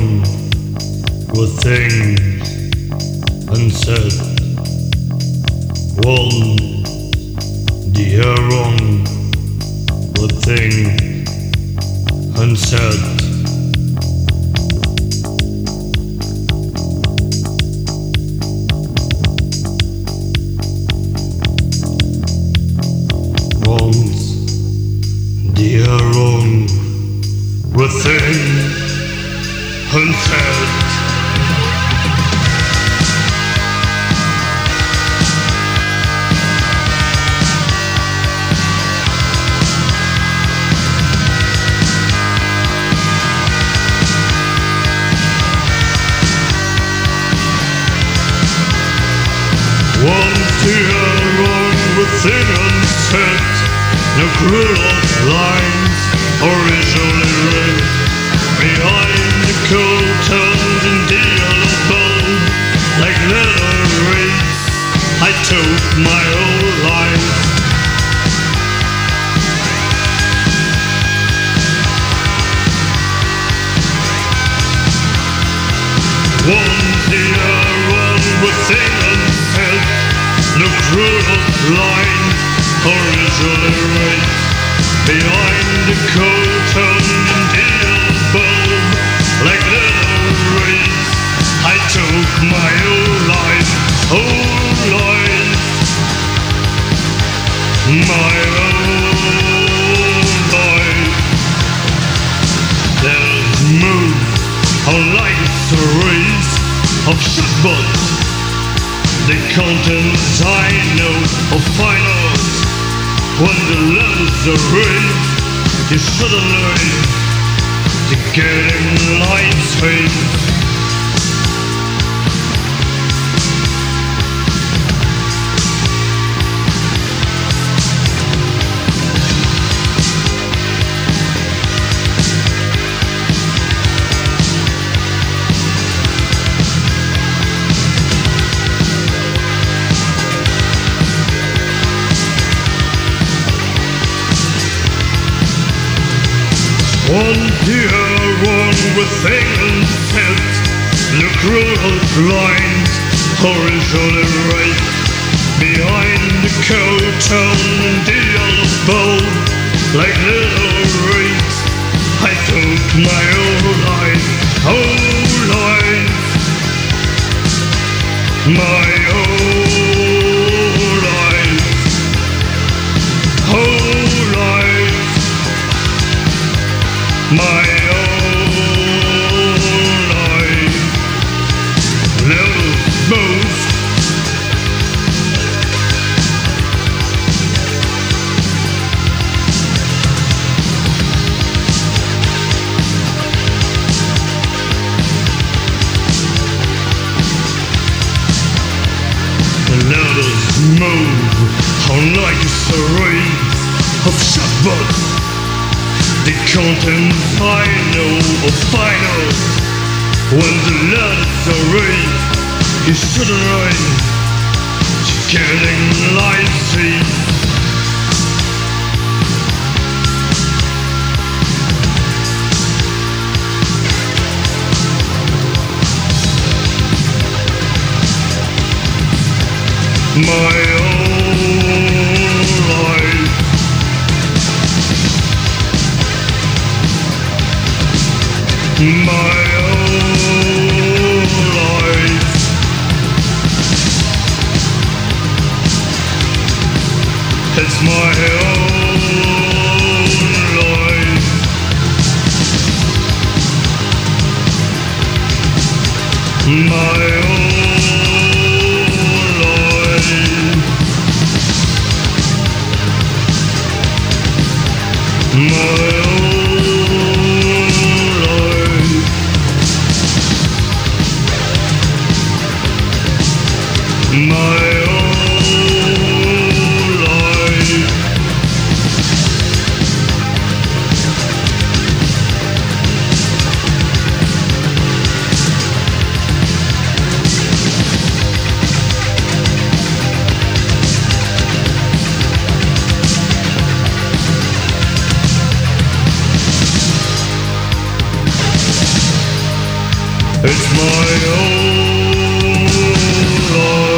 wrong were things unsaid. One, the wrong were things unsaid. Once, the wrong were things unsaid. Once the wrong were things unsaid. No cruel lines originally read behind the curtains in the yellow bulb. Like little reeds I took my whole life. Once the wrong was thing unsaid. No cruel lines originally read behind the curtain in the bulb. Like little reeds I took my whole life, my whole life. There's move on like stories of shotguns. The contents I know of finals. When the letters are read, you suddenly to getting life's fate. One dear one with things said. The cruel lines originally read behind the curtain in the yellow bulb. Like little reeds I took my whole life, my whole life, whole life. My own life, little boast. Let us move on like a series of shotguns. The contents I know of finals. When the letters are read, you shouldn't write. You're getting life's fate. My own life. My own life. It's my own life. My own life. My It's my own life.